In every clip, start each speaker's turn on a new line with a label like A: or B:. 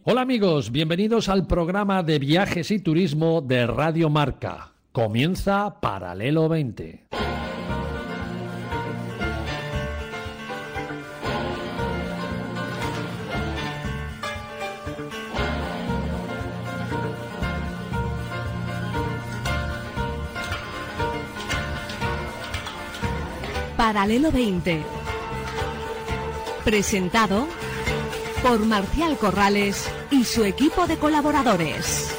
A: Hola amigos, bienvenidos al programa de viajes y turismo de Radio Marca. Comienza Paralelo 20.
B: Paralelo 20. Presentado por Marcial Corrales y su equipo de colaboradores.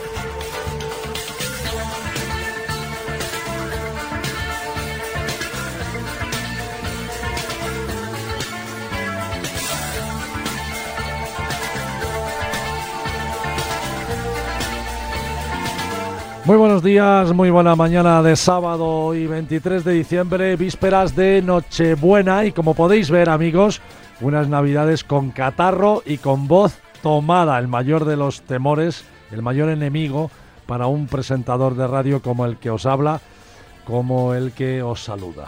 C: Muy buenos días, muy buena mañana de sábado y 23 de diciembre, vísperas de Nochebuena y como podéis ver amigos, unas navidades con catarro y con voz tomada, el mayor de los temores, el mayor enemigo para un presentador de radio como el que os habla, como el que os saluda.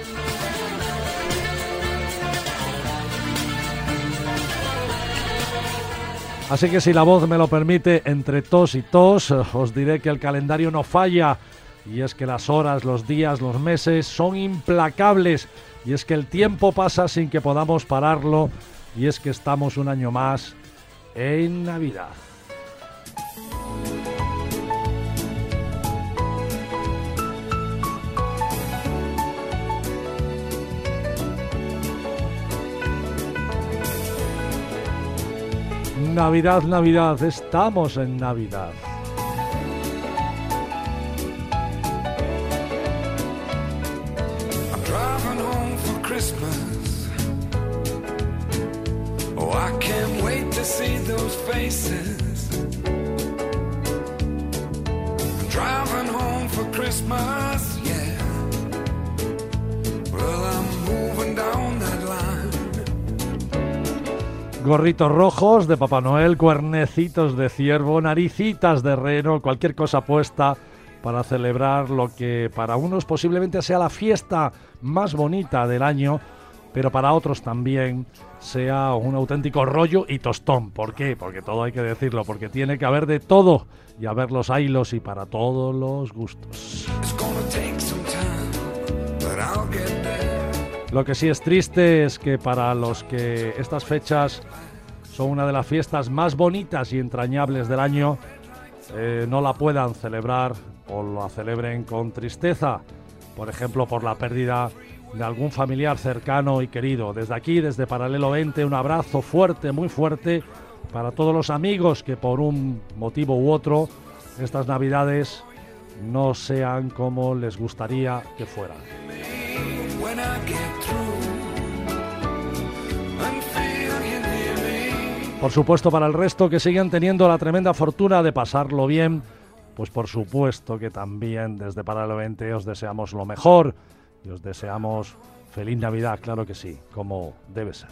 C: Así que si la voz me lo permite, entre tos y tos, os diré que el calendario no falla. Y es que las horas, los días, los meses son implacables. Y es que el tiempo pasa sin que podamos pararlo. Y es que estamos un año más en Navidad. Navidad, Navidad, estamos en Navidad.
D: I'm driving home for Christmas. Oh, I can't wait to see those faces. I'm driving home for Christmas, yeah. Well, I'm moving down that line.
C: Gorritos rojos de Papá Noel, cuernecitos de ciervo, naricitas de reno, cualquier cosa puesta para celebrar lo que para unos posiblemente sea la fiesta más bonita del año, pero para otros también sea un auténtico rollo y tostón. ¿Por qué? Porque todo hay que decirlo, porque tiene que haber de todo y haberlos haylos y para todos los gustos. Lo que sí es triste es que para los que estas fechas son una de las fiestas más bonitas y entrañables del año, no la puedan celebrar o la celebren con tristeza, por ejemplo por la pérdida de algún familiar cercano y querido. Desde aquí, desde Paralelo 20, un abrazo fuerte, muy fuerte para todos los amigos que por un motivo u otro estas navidades no sean como les gustaría que fueran. Por supuesto, para el resto que siguen teniendo la tremenda fortuna de pasarlo bien, pues por supuesto que también desde Paralelo 20 os deseamos lo mejor y os deseamos feliz Navidad, claro que sí, como debe ser.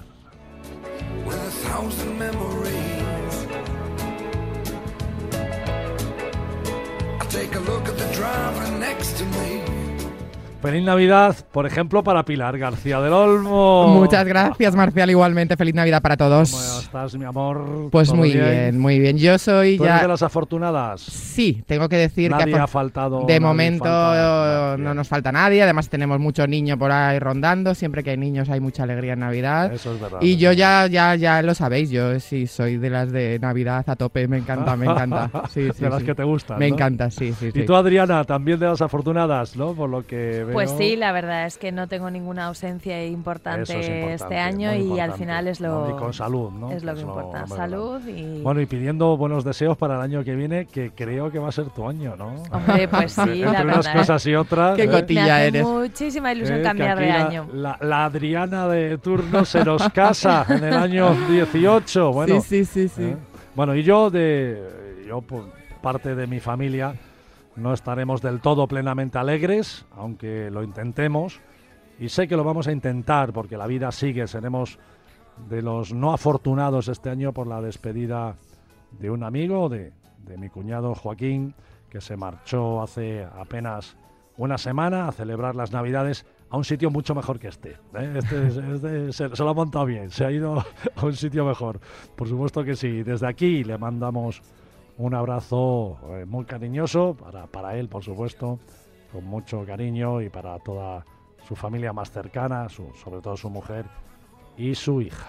C: Feliz Navidad, por ejemplo, para Pilar García del Olmo.
E: Muchas gracias, Marcial. Igualmente, feliz Navidad para todos.
C: ¿Cómo estás, mi amor?
E: Pues muy bien, muy bien. Yo soy
C: ¿Tú
E: ya...
C: eres de las afortunadas?
E: Sí, tengo que decir
C: nadie
E: que...
C: ha faltado.
E: De momento no nos falta nadie. Además, tenemos muchos niños por ahí rondando. Siempre que hay niños hay mucha alegría en Navidad.
C: Eso es verdad.
E: Y yo ya lo sabéis. Yo sí soy de las de Navidad a tope. Me encanta, me encanta. Sí,
C: de las que te gustan,
E: Me
C: ¿no?
E: encanta, sí.
C: Y tú, Adriana, también de las afortunadas, ¿no? Por lo que veo.
F: Pues sí, la verdad es que no tengo ninguna ausencia importante este año y al final es lo...
C: Y con salud, ¿no?
F: Es lo que importa, salud y...
C: Bueno, y pidiendo buenos deseos para el año que viene, que creo que va a ser tu año, ¿no?
F: Hombre, pues sí, la
C: Entre unas
F: verdad.
C: cosas y otras.
E: Qué cotilla
F: me hace
E: eres.
F: muchísima ilusión cambiar de año.
C: La Adriana de turno se nos casa en el año 18. Bueno,
E: Sí.
C: Bueno, y yo por parte de mi familia, no estaremos del todo plenamente alegres, aunque lo intentemos. Y sé que lo vamos a intentar porque la vida sigue. Seremos de los no afortunados este año por la despedida de un amigo, de mi cuñado Joaquín, que se marchó hace apenas una semana a celebrar las Navidades a un sitio mucho mejor que este. Se lo ha montado bien, se ha ido a un sitio mejor. Por supuesto que sí. Desde aquí le mandamos un abrazo muy cariñoso para él, por supuesto, con mucho cariño, y para toda su familia más cercana, sobre todo su mujer y su hija.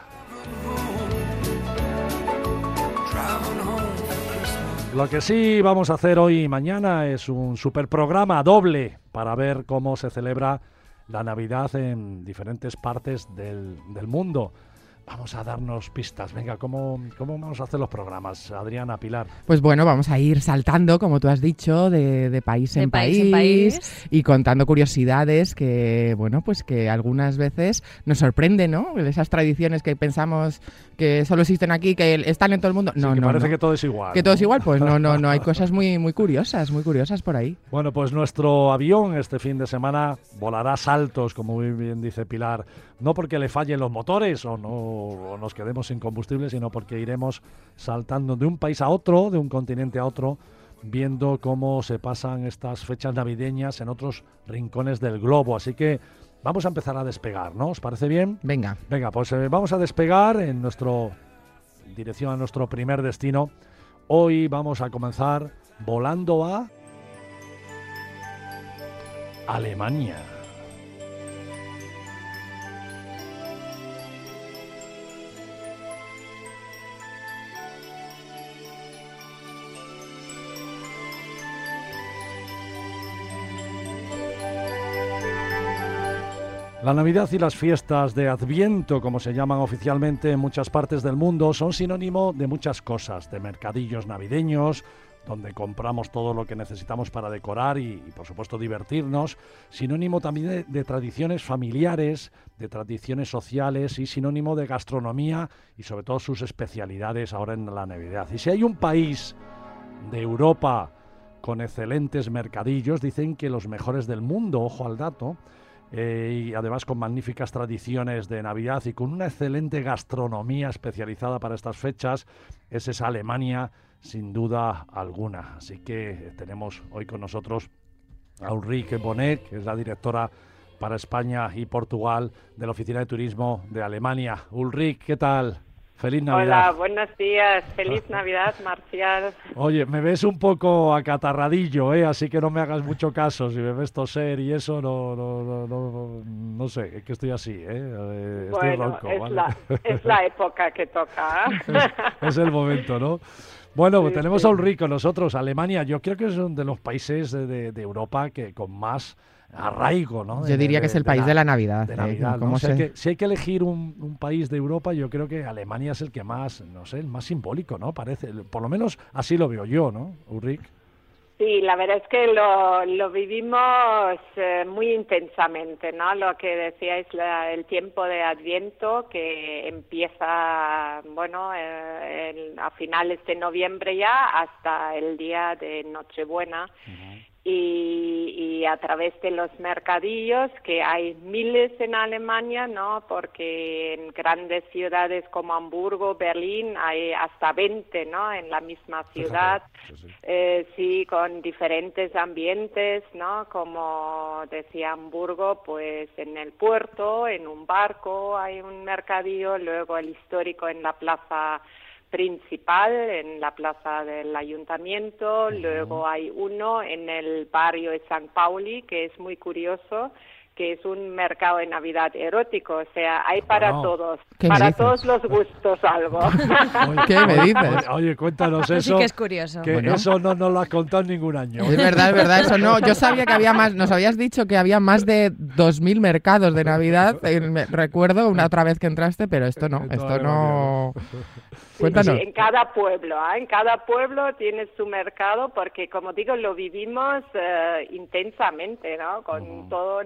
C: Lo que sí vamos a hacer hoy y mañana es un superprograma doble para ver cómo se celebra la Navidad en diferentes partes del mundo. Vamos a darnos pistas. Venga, ¿cómo vamos a hacer los programas, Adriana, Pilar?
E: Pues bueno, vamos a ir saltando, como tú has dicho, de país en país y contando curiosidades que, bueno, pues que algunas veces nos sorprenden, ¿no? Esas tradiciones que pensamos que solo existen aquí, que están en todo el mundo. No,
C: sí, que parece
E: no.
C: que todo es igual.
E: Que todo es igual, pues no. Hay cosas muy curiosas por ahí.
C: Bueno, pues nuestro avión este fin de semana volará saltos, como muy bien dice Pilar, no porque le fallen los motores o nos quedemos sin combustible, sino porque iremos saltando de un país a otro, de un continente a otro, viendo cómo se pasan estas fechas navideñas en otros rincones del globo. Así que vamos a empezar a despegar, ¿no? ¿Os parece bien?
E: Venga,
C: pues vamos a despegar en dirección a nuestro primer destino. Hoy vamos a comenzar volando a Alemania. La Navidad y las fiestas de Adviento, como se llaman oficialmente en muchas partes del mundo, son sinónimo de muchas cosas, de mercadillos navideños, donde compramos todo lo que necesitamos para decorar y por supuesto, divertirnos, sinónimo también de tradiciones familiares, de tradiciones sociales y sinónimo de gastronomía y sobre todo sus especialidades ahora en la Navidad. Y si hay un país de Europa con excelentes mercadillos, dicen que los mejores del mundo, ojo al dato, y además con magníficas tradiciones de Navidad y con una excelente gastronomía especializada para estas fechas, es esa Alemania sin duda alguna. Así que tenemos hoy con nosotros a Ulrike Bonet, que es la directora para España y Portugal de la Oficina de Turismo de Alemania. Ulrike, ¿qué tal? Feliz Navidad.
G: Hola, buenos días. Feliz Navidad, Marcial.
C: Oye, me ves un poco acatarradillo, así que no me hagas mucho caso. Si me ves toser y eso, no sé, es que estoy así, estoy ronco.
G: Es la época que toca.
C: Es el momento, ¿no? Bueno,
G: sí,
C: tenemos
G: sí.
C: a Ulrike, nosotros, Alemania. Yo creo que es uno de los países de Europa que con más arraigo, ¿no?
E: Yo diría que es el país de la Navidad.
C: De Navidad, ¿no? Si hay que elegir un país de Europa, yo creo que Alemania es el que más, no sé, el más simbólico, ¿no? Parece, por lo menos así lo veo yo, ¿no, Ulrike?
G: Sí, la verdad es que lo vivimos muy intensamente, ¿no? Lo que decíais, el tiempo de Adviento, que empieza, bueno, a finales de noviembre ya, hasta el día de Nochebuena. Uh-huh. Y a través de los mercadillos, que hay miles en Alemania, ¿no? Porque en grandes ciudades como Hamburgo, Berlín, hay hasta 20, ¿no? En la misma ciudad. Sí, con diferentes ambientes, ¿no? Como decía Hamburgo, pues en el puerto, en un barco hay un mercadillo, luego el histórico en la plaza principal, en la plaza del ayuntamiento, luego hay uno en el barrio de San Pauli, que es muy curioso, que es un mercado de Navidad erótico, o sea, hay para todos, para todos los gustos algo.
E: ¿Qué me dices?
C: Oye, cuéntanos eso.
F: Sí que es curioso.
C: Que eso no nos lo has contado en ningún año.
E: Es verdad, eso no. Yo sabía que había más, nos habías dicho que había más de 2.000 mercados de Navidad, recuerdo una otra vez que entraste, pero esto no. Cuéntanos.
G: Sí, en cada pueblo tiene su mercado, porque como digo, lo vivimos intensamente, ¿no? Con todo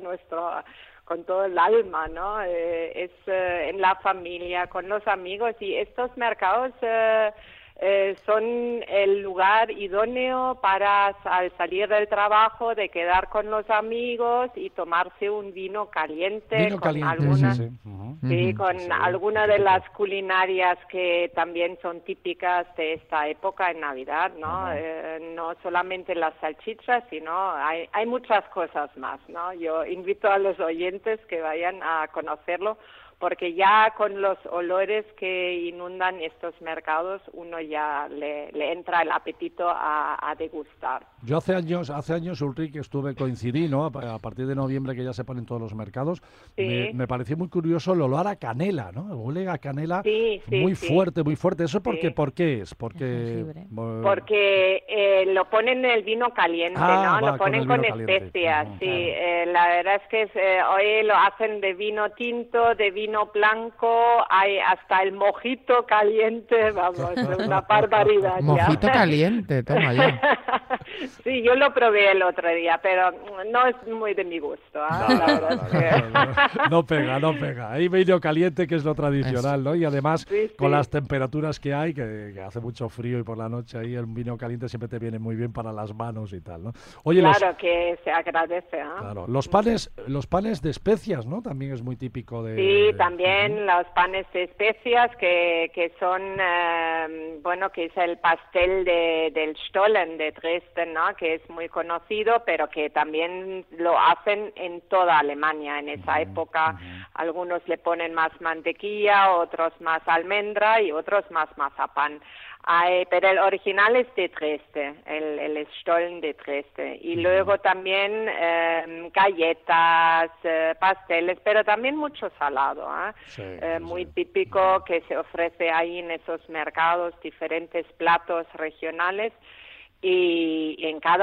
G: el alma, ¿no? Es en la familia, con los amigos, y estos mercados son el lugar idóneo para al salir del trabajo de quedar con los amigos y tomarse un vino caliente con alguna, alguna de las culinarias que también son típicas de esta época en Navidad, ¿no? No solamente las salchichas, sino hay muchas cosas más, ¿no? Yo invito a los oyentes que vayan a conocerlo, porque ya con los olores que inundan estos mercados uno ya le entra el apetito a degustar.
C: Yo hace años, Ulrike, coincidí, ¿no? A partir de noviembre, que ya se ponen todos los mercados, me pareció muy curioso el olor a canela, ¿no? Huele a canela muy fuerte, muy fuerte. ¿Eso por qué es? Porque
G: lo ponen en el vino caliente, ¿no? Lo ponen con especias, la verdad es que hoy lo hacen de vino tinto, de vino blanco, hay hasta el mojito caliente, vamos, una barbaridad.
E: Mojito caliente, toma ya.
G: Sí, yo lo probé el otro día, pero no es muy de mi gusto.
C: No pega. Hay vino caliente, que es lo tradicional, ¿no? Y además, con las temperaturas que hay, que hace mucho frío y por la noche ahí el vino caliente siempre te viene muy bien para las manos y tal, ¿no? Oye,
G: que se agradece.
C: Claro, los panes de especias, ¿no? También es muy típico de...
G: Sí, también los panes de especias que son, que es el pastel del Stollen de Dresden, ¿no? Que es muy conocido, pero que también lo hacen en toda Alemania en esa época. Algunos le ponen más mantequilla, otros más almendra y otros más mazapán. Pero el original es de Dresde, el Stollen de Dresde. Y luego también galletas, pasteles, pero también mucho salado. Muy típico que se ofrece ahí en esos mercados, diferentes platos regionales. Y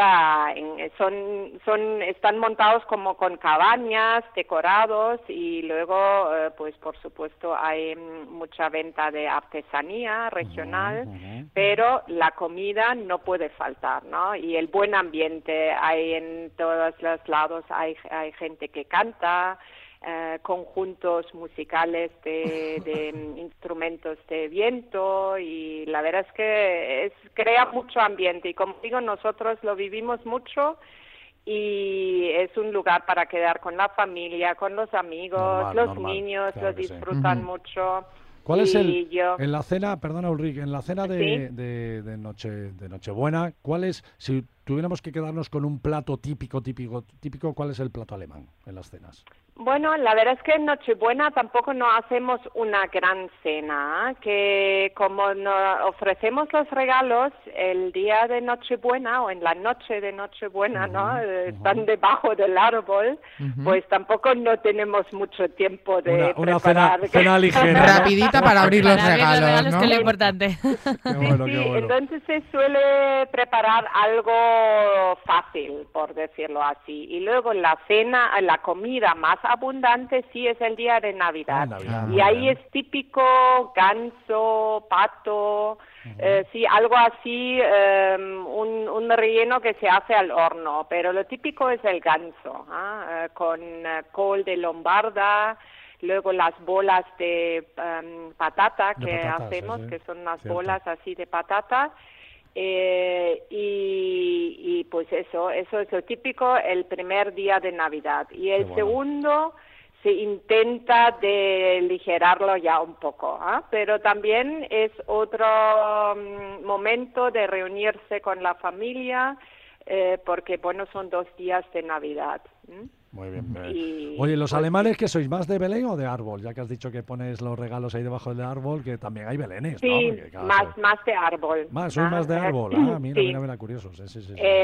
G: están montados como con cabañas, decorados, y luego pues por supuesto hay mucha venta de artesanía regional, pero la comida no puede faltar, ¿no? Y el buen ambiente, hay en todos los lados, hay gente que canta, conjuntos musicales de instrumentos de viento, y la verdad es que crea mucho ambiente, y como digo, nosotros lo vivimos mucho y es un lugar para quedar con la familia, con los amigos, niños claro lo disfrutan mucho.
C: ¿Cuál es en la cena, perdona Ulrike, en la cena de Nochebuena, cuál es, si tuviéramos que quedarnos con un plato típico, cuál es el plato alemán en las cenas?
G: Bueno, la verdad es que en Nochebuena tampoco no hacemos una gran cena, que como nos ofrecemos los regalos el día de Nochebuena o en la noche de Nochebuena, ¿no? Están debajo del árbol, pues tampoco no tenemos mucho tiempo de preparar.
C: Una cena ligera.
E: Rapidita para abrir los regalos, ¿no?
F: Que es lo importante.
C: Qué bueno.
G: Entonces se suele preparar algo fácil, por decirlo así. Y luego la cena, la comida más abundante sí es el día de Navidad. Y ahí es típico ganso, pato, algo así, un relleno que se hace al horno, pero lo típico es el ganso, con col de lombarda, luego las bolas de patata que hacemos, que son unas bolas así de patata. Y pues eso es lo típico el primer día de Navidad. Y el segundo se intenta de aligerarlo ya un poco, pero también es otro momento de reunirse con la familia, porque son 2 días de Navidad.
C: Muy bien. Oye, ¿los alemanes que sois, más de Belén o de árbol? Ya que has dicho que pones los regalos ahí debajo del árbol, que también hay belenes, ¿no?
G: Sí, más de árbol.
C: Sois más de árbol. Mira, curioso. Sí.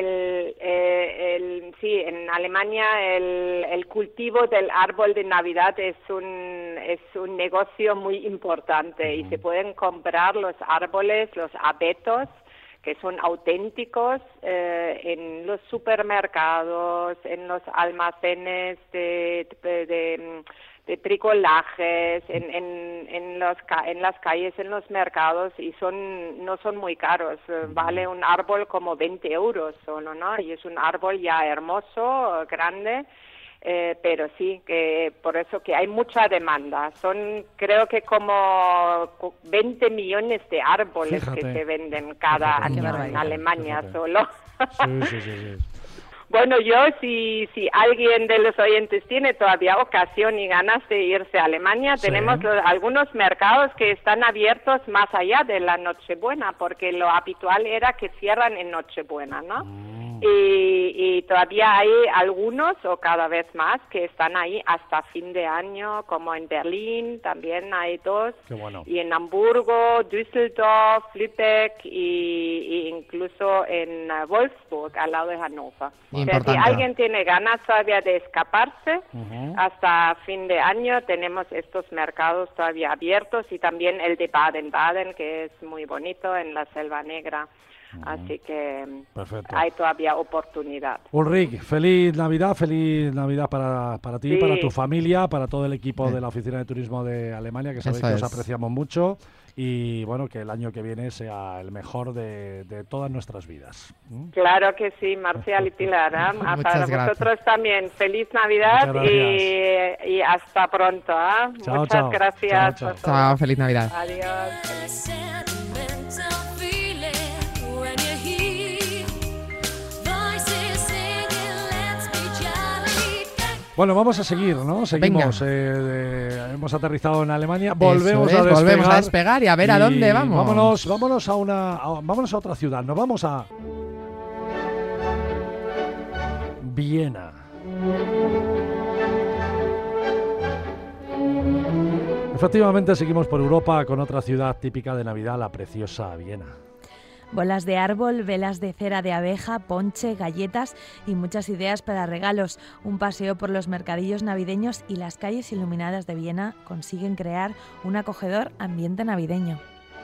G: En Alemania el cultivo del árbol de Navidad es un negocio muy importante, y se pueden comprar los árboles, los abetos, que son auténticos, en los supermercados, en los almacenes de bricolajes, en las calles, en los mercados, y no son muy caros. Vale un árbol como 20 euros solo, ¿no? Y es un árbol ya hermoso, grande. pero sí, que por eso que hay mucha demanda. Son, creo que como 20 millones de árboles que se venden cada año en Alemania solo.
C: Sí.
G: Bueno, yo, si alguien de los oyentes tiene todavía ocasión y ganas de irse a Alemania, tenemos algunos mercados que están abiertos más allá de la Nochebuena, porque lo habitual era que cierran en Nochebuena, ¿no? Y todavía hay algunos, o cada vez más, que están ahí hasta fin de año, como en Berlín, también hay 2, y en Hamburgo, Düsseldorf, Lübeck y incluso en Wolfsburg, al lado de Hannover. O sea, si alguien tiene ganas todavía de escaparse, hasta fin de año tenemos estos mercados todavía abiertos, y también el de Baden-Baden, que es muy bonito, en la Selva Negra. Así que hay todavía oportunidad.
C: Ulrich, feliz Navidad para ti, para tu familia, para todo el equipo de la Oficina de Turismo de Alemania, que sabéis que os apreciamos mucho, y bueno, que el año que viene sea el mejor de todas nuestras vidas.
G: Claro que sí, Marcial y Pilar. Para vosotros también, feliz Navidad y hasta pronto. Muchas gracias.
E: Chao, feliz Navidad.
G: Adiós.
C: Bueno, vamos a seguir, ¿no? Seguimos. Hemos aterrizado en Alemania. Volvemos a
E: despegar y a ver a dónde vamos.
C: Vámonos a otra ciudad. Nos vamos a Viena. Efectivamente, seguimos por Europa con otra ciudad típica de Navidad, la preciosa Viena.
F: Bolas de árbol, velas de cera de abeja, ponche, galletas y muchas ideas para regalos. Un paseo por los mercadillos navideños y las calles iluminadas de Viena consiguen crear un acogedor ambiente navideño.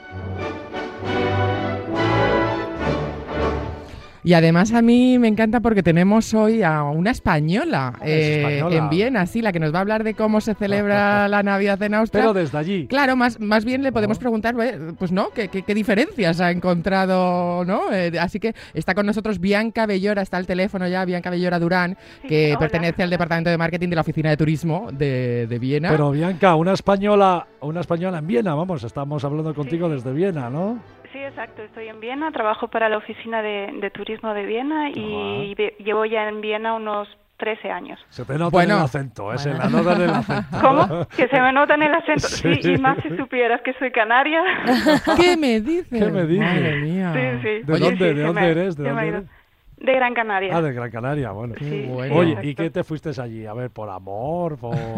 E: Y además a mí me encanta porque tenemos hoy a una española, en Viena, sí, la que nos va a hablar de cómo se celebra la Navidad en Austria.
C: Pero desde allí.
E: Claro, más bien le podemos preguntar, pues no, qué diferencias ha encontrado, ¿no? Así que está con nosotros Bianca Bellora, está al teléfono ya, Bianca Bellora Durán, que pertenece al Departamento de Marketing de la Oficina de Turismo de Viena.
C: Pero Bianca, una española en Viena, vamos, estamos hablando contigo desde Viena, ¿no?
H: Sí, exacto. Estoy en Viena, trabajo para la Oficina de Turismo de Viena y llevo ya en Viena unos 13 años.
C: Se te nota en el acento, se la nota en el acento.
H: ¿Cómo? Que se me nota en el acento. Sí, y más si supieras que soy canaria.
E: ¿Qué me dices?
C: Madre
E: mía.
H: Sí.
C: ¿De dónde eres?
H: De Gran Canaria.
C: De Gran Canaria, bueno.
H: Sí,
C: bueno. Oye, ¿y qué te fuiste allí? A ver, ¿por amor?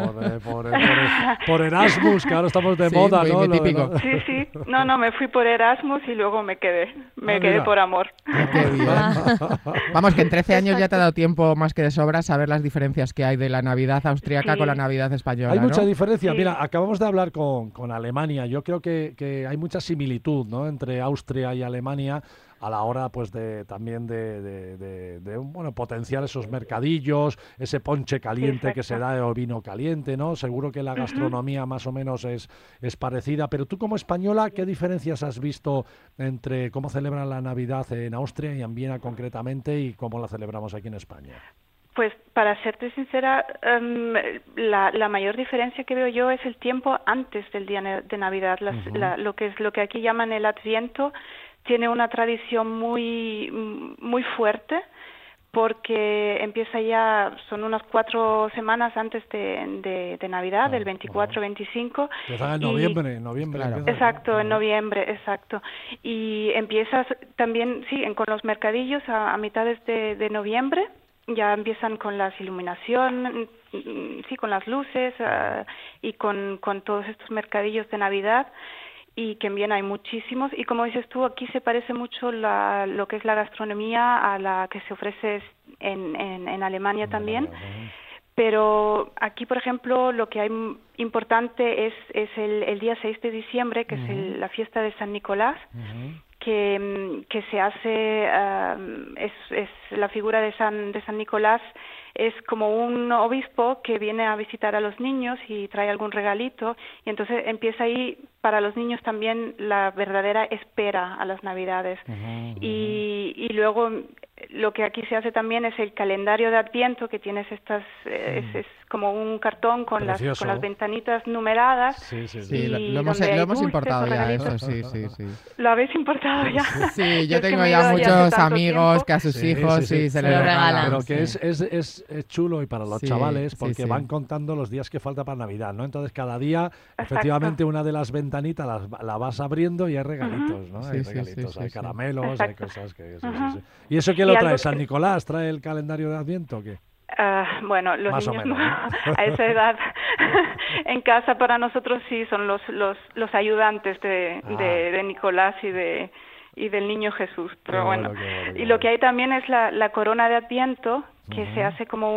C: ¿Por Erasmus? Que ahora estamos de moda, ¿no?
E: Muy típico.
H: Sí. No, me fui por Erasmus y luego me quedé. Me quedé por amor.
E: Qué bien. Vamos, que en 13 años ya te ha dado tiempo más que de sobra saber las diferencias que hay de la Navidad austriaca con la Navidad española.
C: Hay mucha diferencia. Sí. Mira, acabamos de hablar con Alemania. Yo creo que hay mucha similitud, ¿no?, entre Austria y Alemania, a la hora pues de potenciar esos mercadillos, ese ponche caliente que se da o vino caliente, ¿no? Seguro que la gastronomía más o menos es parecida, pero tú como española, ¿qué diferencias has visto entre cómo celebran la Navidad en Austria y en Viena concretamente y cómo la celebramos aquí en España?
H: Pues para serte sincera, la mayor diferencia que veo yo es el tiempo antes del día de Navidad, lo que aquí llaman el Adviento. Tiene una tradición muy fuerte porque empieza ya, son unas 4 semanas antes de Navidad, del 24-25.
C: Empieza en noviembre.
H: Claro. Exacto, en noviembre, exacto. Y empiezas también, con los mercadillos a mitades de noviembre. Ya empiezan con las iluminación, con las luces y con todos estos mercadillos de Navidad. Y que en Viena hay muchísimos, y como dices tú, aquí se parece mucho lo que es la gastronomía a la que se ofrece en Alemania también, pero aquí, por ejemplo, lo que hay importante es el día 6 de diciembre, que es la fiesta de San Nicolás, que se hace, es la figura de San Nicolás, es como un obispo que viene a visitar a los niños y trae algún regalito, y entonces empieza ahí para los niños también la verdadera espera a las Navidades. Y luego lo que aquí se hace también es el calendario de Adviento, que tienes estas, es como un cartón con las ventanitas numeradas.
E: Sí, lo hemos importado ya, eso, sí.
H: ¿Lo habéis importado ya?
E: Sí, yo tengo ya muchos amigos que a sus hijos se lo regalan.
C: Pero que es chulo y para los chavales, porque van contando los días que falta para Navidad, ¿no? Entonces cada día, efectivamente, una de las ventanitas la vas abriendo y hay regalitos, ¿no? Hay regalitos, hay caramelos, hay cosas que... ¿Y eso qué lo trae? ¿San Nicolás trae el calendario de Adviento o qué?
H: Bueno, los
C: más
H: niños
C: o menos, ¿no?
H: a esa edad en casa para nosotros sí son los ayudantes de Nicolás y del niño Jesús, pero bueno. Y lo que hay también es la corona de Adviento, que se hace como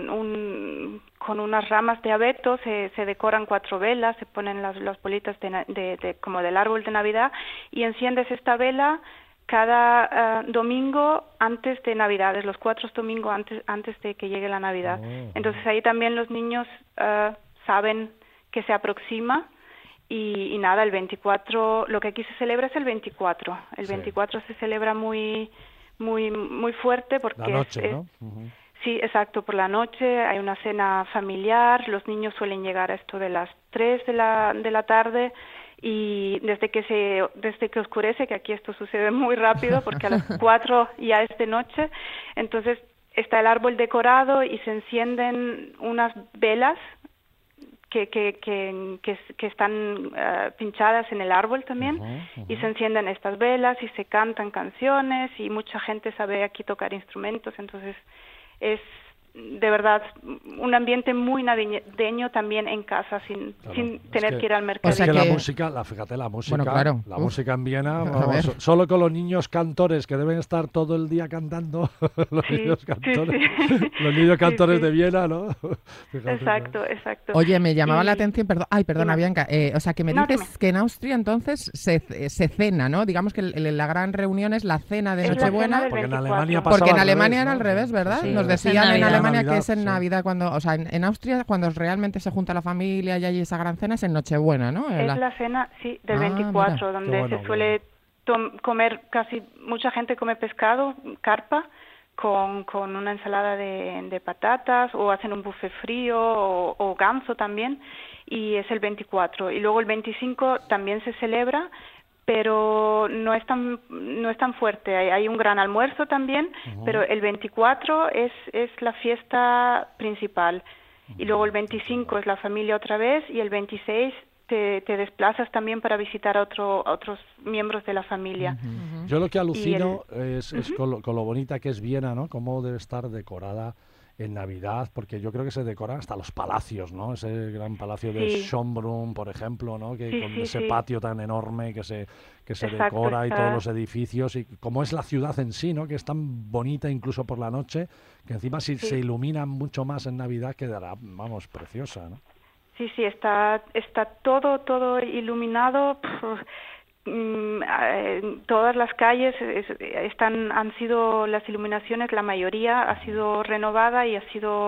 H: con unas ramas de abeto, se decoran 4 velas, se ponen las bolitas como del árbol de Navidad, y enciendes esta vela cada domingo antes de Navidades, los 4 domingos antes de que llegue la Navidad. Entonces ahí también los niños saben que se aproxima y nada, el 24, lo que aquí se celebra es el 24. El 24 se celebra muy fuerte porque
C: la noche, ¿no?
H: Sí, exacto, por la noche hay una cena familiar, los niños suelen llegar a esto de las 3 de la tarde. Y desde que oscurece, que aquí esto sucede muy rápido porque a las 4 ya es de noche, entonces está el árbol decorado y se encienden unas velas que están pinchadas en el árbol también, y se encienden estas velas y se cantan canciones y mucha gente sabe aquí tocar instrumentos, entonces es de verdad un ambiente muy navideño también en casa sin tener que ir al mercado.
C: O sea que la música, fíjate, la música, bueno, claro. La música en Viena, solo con los niños cantores que deben estar todo el día cantando, los niños cantores, los niños cantores de Viena, ¿no? Fíjate,
H: exacto.
E: Oye, me llamaba la atención, perdona Bianca, o sea que me dices que en Austria entonces se cena, ¿no? Digamos que la gran reunión es la cena de Nochebuena,
C: porque en Alemania
E: era al revés, ¿verdad?
C: Sí,
E: nos decían en Alemania
C: Navidad,
E: que es en Navidad, en Austria cuando realmente se junta la familia y hay esa gran cena es en Nochebuena, ¿no?
H: Es la cena, sí, del 24, mira, donde se suele comer, mucha gente come pescado, carpa, con una ensalada de patatas, o hacen un buffet frío, o ganso también, y es el 24. Y luego el 25 también se celebra, pero no es tan fuerte. Hay un gran almuerzo también, pero el 24 es la fiesta principal. Y luego el 25 es la familia otra vez, y el 26 te desplazas también para visitar a otros miembros de la familia.
C: Yo lo que alucino es con lo bonita que es Viena, ¿no? Cómo debe estar decorada en Navidad, porque yo creo que se decoran hasta los palacios, ¿no? Ese gran palacio de Schönbrunn, por ejemplo, ¿no? Que con ese patio tan enorme que se decora, y todos los edificios, y como es la ciudad en sí, ¿no? Que es tan bonita incluso por la noche, que encima si se ilumina mucho más en Navidad quedará, vamos, preciosa, ¿no?
H: Sí, está todo iluminado. Todas las calles han sido las iluminaciones, la mayoría ha sido renovada y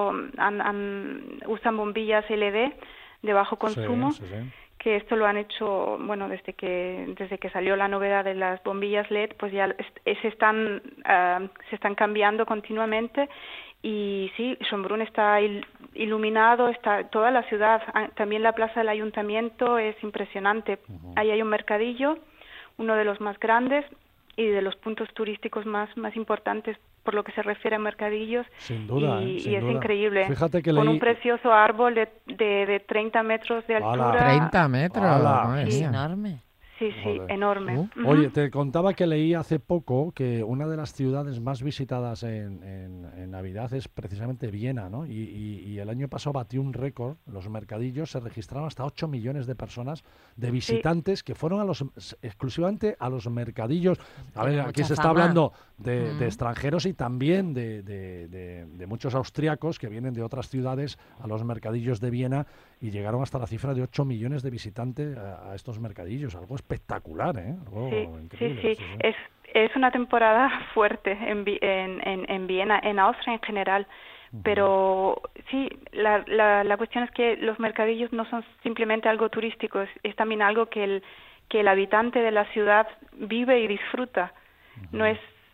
H: usan bombillas LED de bajo consumo, que esto lo han hecho, bueno, desde que salió la novedad de las bombillas LED, pues ya se están cambiando continuamente. Y sí, Schönbrunn está iluminado, está toda la ciudad, también la plaza del ayuntamiento es impresionante. Ahí hay un mercadillo, uno de los más grandes y de los puntos turísticos más importantes por lo que se refiere a mercadillos.
C: Sin duda,
H: y es increíble.
C: Fíjate que
H: con un precioso árbol de 30 metros de altura.
E: 30 metros,
H: sí,
E: enorme.
H: Sí, enorme.
C: Oye, te contaba que leí hace poco que una de las ciudades más visitadas en Navidad es precisamente Viena, ¿no? Y el año pasado batió un récord. Los mercadillos se registraron hasta 8 millones de personas, de visitantes que fueron exclusivamente a los mercadillos. A ver, aquí se está hablando de extranjeros y también de muchos austriacos que vienen de otras ciudades a los mercadillos de Viena, y llegaron hasta la cifra de 8 millones de visitantes a estos mercadillos. Algo espectacular, ¿eh? Algo increíble. Sí.
H: Es una temporada fuerte en Viena, en Austria en general. Pero sí, la cuestión es que los mercadillos no son simplemente algo turístico, es también algo que el habitante de la ciudad vive y disfruta. No es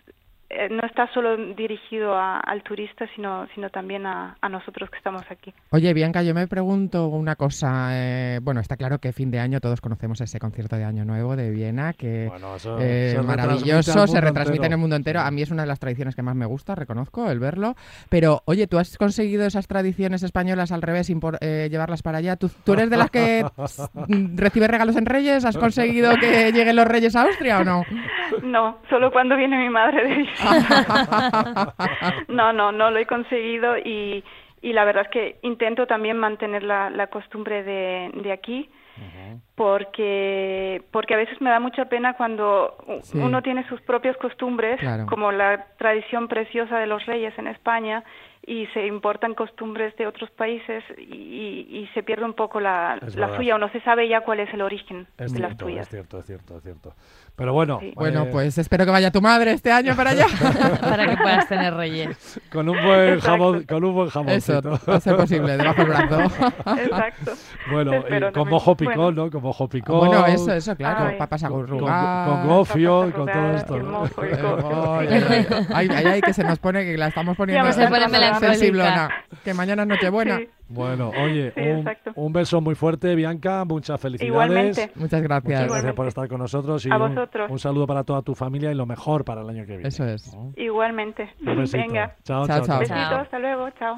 H: no está solo dirigido al turista, sino también a nosotros que estamos aquí.
E: Oye, Bianca, yo me pregunto una cosa. Bueno, está claro que fin de año todos conocemos ese concierto de Año Nuevo de Viena, que maravilloso, se retransmite en el mundo entero. A mí es una de las tradiciones que más me gusta, reconozco, el verlo. Pero, oye, ¿tú has conseguido esas tradiciones españolas al revés, llevarlas para allá? ¿Tú eres de las que recibe regalos en Reyes? ¿Has conseguido que lleguen los Reyes a Austria o no?
H: No, solo cuando viene mi madre de visita. No lo he conseguido y la verdad es que intento también mantener la costumbre de aquí, porque a veces me da mucha pena cuando uno tiene sus propias costumbres, como la tradición preciosa de los Reyes en España, y se importan costumbres de otros países y se pierde un poco la suya, o no se sabe ya cuál es el origen de las tuyas.
C: Es cierto. Pero bueno...
E: Sí. Bueno, pues espero que vaya tu madre este año para allá.
F: Para que puedas tener Reyes.
C: Con un buen jamoncito.
E: Eso, a ser posible, debajo del brazo.
H: Exacto.
C: Bueno, con mojo picón, ¿no? Con mojo picón.
E: Bueno, eso, claro. Papas arrugadas.
C: Con gofio y con todo esto.
E: Ay, que se nos pone, que la estamos poniendo sensiblona. Que mañana es Nochebuena.
H: Sí.
C: Bueno, oye, un beso muy fuerte, Bianca, muchas felicidades.
H: Igualmente.
E: Muchas gracias.
C: Muchas gracias por estar con nosotros y un saludo para toda tu familia y lo mejor para el año que viene.
E: Eso es.
C: ¿No?
H: Igualmente.
C: Un besito.
H: Venga.
C: Chao.
H: Besitos, hasta luego, chao.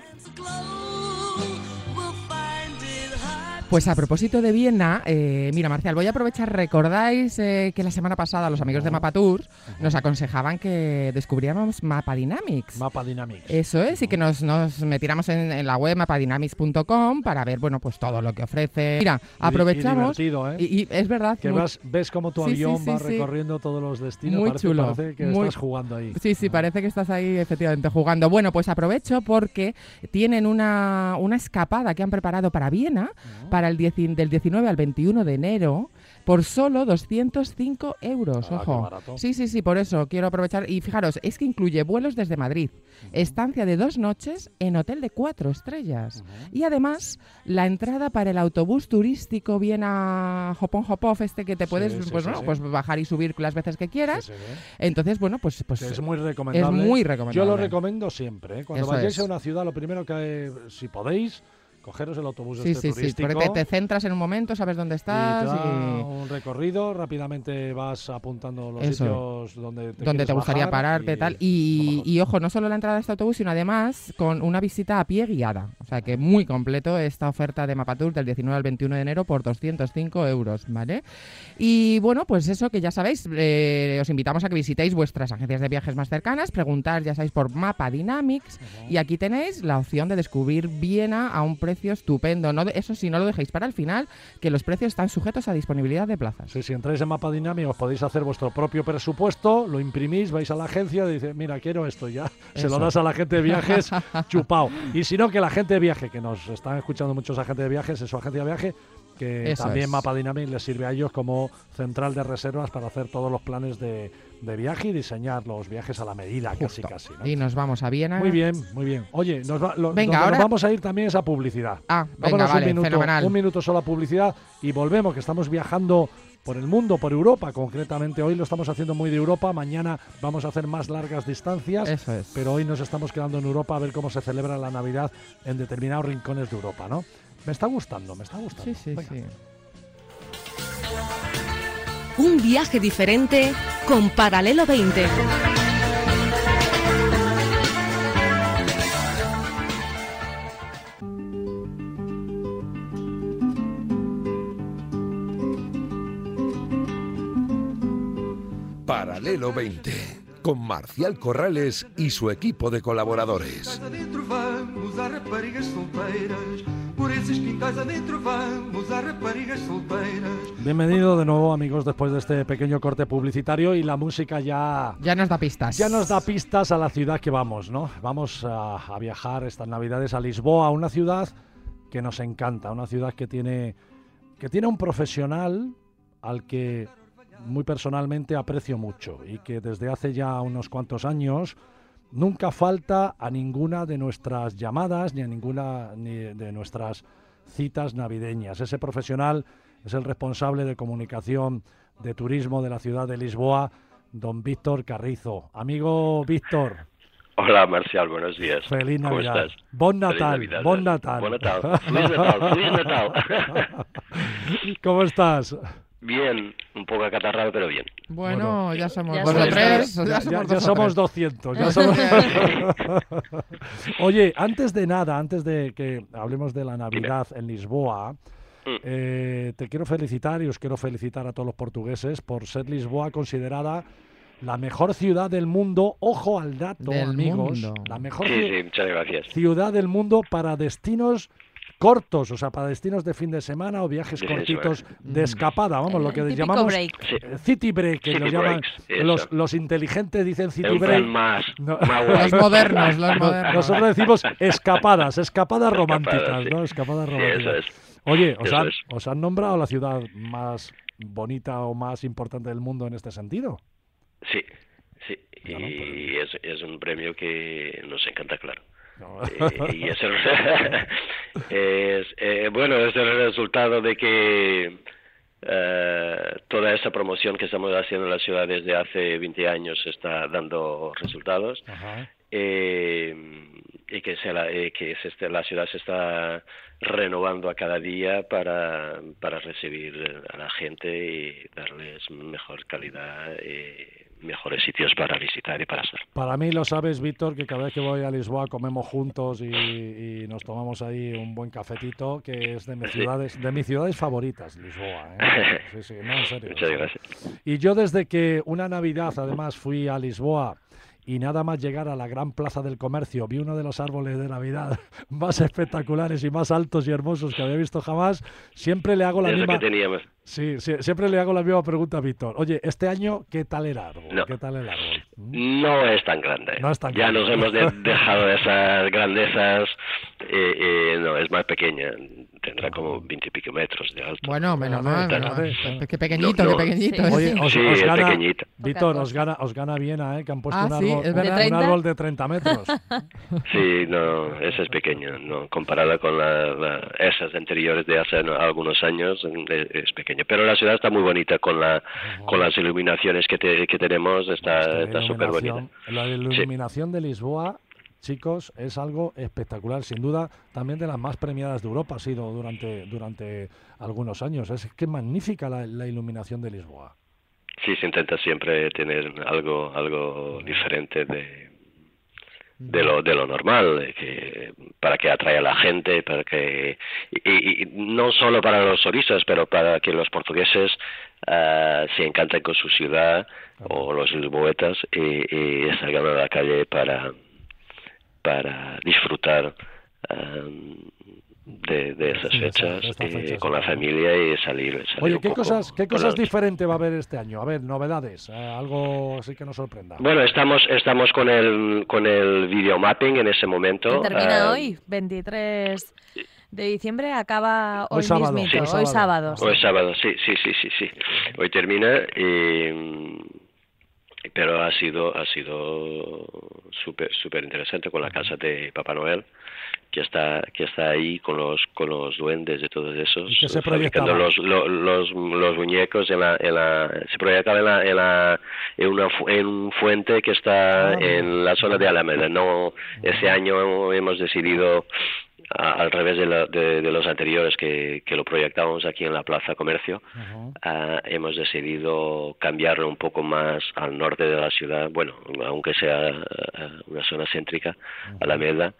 E: Pues a propósito de Viena, mira, Marcial, voy a aprovechar, ¿recordáis que la semana pasada los amigos de Mapatour nos aconsejaban que descubriéramos Mapadynamics?
C: Mapadynamics.
E: Eso es, y que nos metiéramos en la web mapadynamics.com para ver, bueno, pues todo lo que ofrece. Mira, aprovechamos.
C: Y divertido, ¿eh?
E: Y es verdad.
C: Que ves cómo tu avión va recorriendo todos los destinos.
E: Muy chulo.
C: Parece que estás jugando ahí.
E: Sí, parece que estás ahí efectivamente jugando. Bueno, pues aprovecho porque tienen una escapada que han preparado para Viena, para el del 19 al 21 de enero, por solo 205 euros. Ojo. Sí, por eso quiero aprovechar. Y fijaros, es que incluye vuelos desde Madrid, estancia de 2 noches en hotel de 4 estrellas. Y además, la entrada para el autobús turístico Viena Hop-on-Hop-off, que te puedes pues bajar y subir las veces que quieras. Entonces, bueno, pues
C: es muy recomendable. Yo lo recomiendo siempre. Cuando vayáis a una ciudad, lo primero que, si podéis, cogeros el autobús turístico.
E: Porque te centras en un momento, sabes dónde estás.
C: Y un recorrido, rápidamente vas apuntando los sitios donde te
E: gustaría pararte, tal. Y ojo, no solo la entrada a este autobús, sino además con una visita a pie guiada. O sea que muy completo esta oferta de Mapatour del 19 al 21 de enero por 205 euros, ¿vale? Y bueno, pues eso que ya sabéis, os invitamos a que visitéis vuestras agencias de viajes más cercanas, preguntar, ya sabéis, por Mapadynamics, y aquí tenéis la opción de descubrir Viena a un precio estupendo. Eso sí, no lo dejéis para el final, que los precios están sujetos a disponibilidad de plazas.
C: Sí, si entráis en Mapadynamics os podéis hacer vuestro propio presupuesto, lo imprimís, vais a la agencia y dices, mira, quiero esto ya. Se lo das a la gente de viajes, chupao. Y si no, que la gente de viaje, que nos están escuchando muchos agentes de viajes, es su agencia de viaje, que eso también Mapadynamics les sirve a ellos como central de reservas para hacer todos los planes de viaje y diseñar los viajes a la medida, casi, ¿no?
E: Y nos vamos a Viena.
C: Muy bien. Oye, nos vamos a ir también es a publicidad.
E: Fenomenal.
C: Un minuto solo a publicidad y volvemos, que estamos viajando por el mundo, por Europa, concretamente. Hoy lo estamos haciendo muy de Europa, mañana vamos a hacer más largas distancias.
E: Eso es.
C: Pero hoy nos estamos quedando en Europa a ver cómo se celebra la Navidad en determinados rincones de Europa, ¿no? Me está gustando.
E: Sí.
B: Un viaje diferente con Paralelo 20.
I: Paralelo 20, con Marcial Corrales y su equipo de colaboradores.
C: Bienvenido de nuevo, amigos, después de este pequeño corte publicitario, y la música ya
E: nos da pistas.
C: Ya nos da pistas a la ciudad que vamos, ¿no? Vamos a viajar estas Navidades a Lisboa, una ciudad que nos encanta, una ciudad que tiene un profesional al que muy personalmente aprecio mucho y que desde hace ya unos cuantos años nunca falta a ninguna de nuestras llamadas ni de nuestras citas navideñas. Ese profesional es el responsable de comunicación de turismo de la ciudad de Lisboa, don Víctor Carrizo. Amigo Víctor.
J: Hola, Marcial, buenos días.
C: Feliz Navidad.
J: ¿Cómo estás?
C: Bon Natal,
J: Feliz Navidad.
C: bon Natal.
J: Bon Natal. Feliz Natal, Feliz Natal.
C: ¿Cómo estás?
J: Bien, un poco acatarrado, pero bien.
E: Bueno, ya somos
F: ya
E: dos o
F: somos
E: tres.
F: dos.
C: Ya somos 200. Ya somos... Oye, antes de nada, antes de que hablemos de la Navidad en Lisboa, te quiero felicitar y os quiero felicitar a todos los portugueses por ser Lisboa considerada la mejor ciudad del mundo. Ojo al dato,
E: Del
C: amigos.
E: mundo.
C: La mejor
J: Sí, muchas gracias.
C: ciudad del mundo para destinos cortos, o sea, para destinos de fin de semana o viajes
J: De fin de
C: cortitos de escapada, vamos, lo que
F: Típico
C: llamamos
F: break.
J: Sí.
C: city break, que
J: City
C: lo llaman
J: breaks, eso.
C: los inteligentes dicen city
J: Es un
C: break.
J: plan más
C: No.
J: guay.
E: Los modernos, los modernos.
C: Nosotros decimos escapadas románticas,
J: Escapadas, sí.
C: ¿no? Escapadas
J: Sí,
C: románticas.
J: eso es.
C: Oye,
J: Eso es.
C: ¿os han nombrado la ciudad más bonita o más importante del mundo en este sentido?
J: Sí, sí.
C: Bueno,
J: Y es un premio que nos encanta, claro.
C: No.
J: Y es bueno, es el resultado de que toda esa promoción que estamos haciendo en la ciudad desde hace 20 años está dando resultados.
C: Ajá.
J: Y que la ciudad se está renovando a cada día para recibir a la gente y darles mejor calidad y mejores sitios para visitar y para estar.
C: Para mí lo sabes, Víctor, que cada vez que voy a Lisboa comemos juntos y nos tomamos ahí un buen cafetito, que es de mis ciudades favoritas, Lisboa. Sí, sí, no, en serio.
J: Muchas gracias.
C: Y yo desde que una Navidad, además, fui a Lisboa y nada más llegar a la gran plaza del comercio, vi uno de los árboles de Navidad más espectaculares y más altos y hermosos que había visto jamás, siempre le hago la
J: Eso
C: misma...
J: que teníamos.
C: Sí, siempre le hago la misma pregunta a Víctor. Oye, este año, ¿qué tal el árbol?
J: No.
C: ¿Qué tal el árbol?
J: No es tan grande.
C: No es tan
J: ya
C: grande.
J: nos hemos dejado de esas grandezas. No, es más pequeña. Tendrá como 20 y pico metros de alto.
E: Bueno, menos mal.
C: Fíjate.
E: Qué pequeñito,
J: No,
E: qué pequeñito.
F: Sí.
C: Oye,
J: Sí,
C: os
J: es
C: gana,
J: pequeñita.
C: Víctor,
F: Poca
C: os gana Viena, que han puesto
E: Ah, sí, es verdad.
C: un árbol de 30 metros.
J: Sí, no, esa es pequeña. No, comparada con esas anteriores de hace algunos años, es pequeña. Pero la ciudad está muy bonita con las iluminaciones que tenemos. Está súper bonita.
C: La iluminación de Lisboa, chicos, es algo espectacular, sin duda, también de las más premiadas de Europa ha sido durante algunos años. Es que magnífica la iluminación de Lisboa.
J: Sí, se intenta siempre tener algo diferente de lo normal, para que atraiga a la gente, para que y no solo para los turistas, pero para que los portugueses se encanten con su ciudad, o los lisboetas, y salgan a la calle para disfrutar de esas fechas, con la familia y salir
C: Oye,
J: un
C: ¿qué
J: poco
C: cosas diferentes va a haber este año? A ver, novedades, algo así que nos sorprenda.
J: Bueno, estamos con el video mapping en ese momento.
F: Que termina hoy, 23 de diciembre, acaba hoy
C: sábado,
F: mismito,
C: sí.
F: hoy sábado.
J: Hoy sábado, sí. Hoy termina, pero ha sido súper interesante con la casa de Papá Noel, que está ahí con los duendes y todos esos,
C: ¿Y qué se
J: fabricando
C: proyectaba?
J: los muñecos se proyectaba en un fuente que está en la zona de Alameda. No, ese año hemos decidido, al revés de los anteriores que lo proyectábamos aquí en la Plaza Comercio, hemos decidido cambiarlo un poco más al norte de la ciudad, bueno, aunque sea una zona céntrica, Alameda,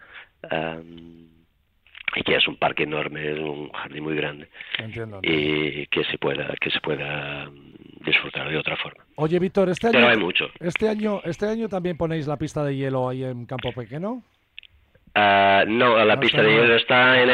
J: y que es un parque enorme, es un jardín muy grande.
C: Entiendo.
J: Y que se pueda disfrutar de otra forma.
C: Oye, Víctor,
J: Pero hay mucho.
C: este año también ponéis la pista de hielo ahí en Campo Pequeño.
J: No, la
C: No
J: pista
C: está
J: de
C: mal.
J: hielo está en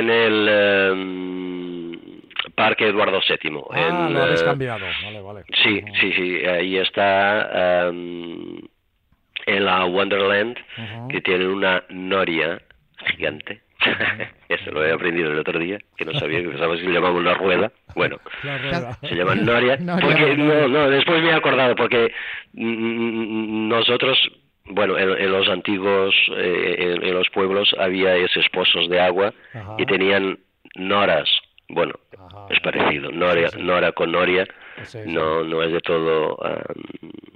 J: el Parque Eduardo VII.
C: Lo habéis cambiado. Vale.
J: Sí, ahí está en la Wonderland, que tiene una noria gigante. Eso lo he aprendido el otro día, que no sabía, que pensaba que se llamaba una rueda. Bueno,
C: La rueda.
J: se llama noria. Porque, no, después me he acordado, porque nosotros, bueno, en los antiguos, en los pueblos había esos pozos de agua y tenían noras. Bueno, es parecido, nora con noria,
C: Sí.
J: no es de todo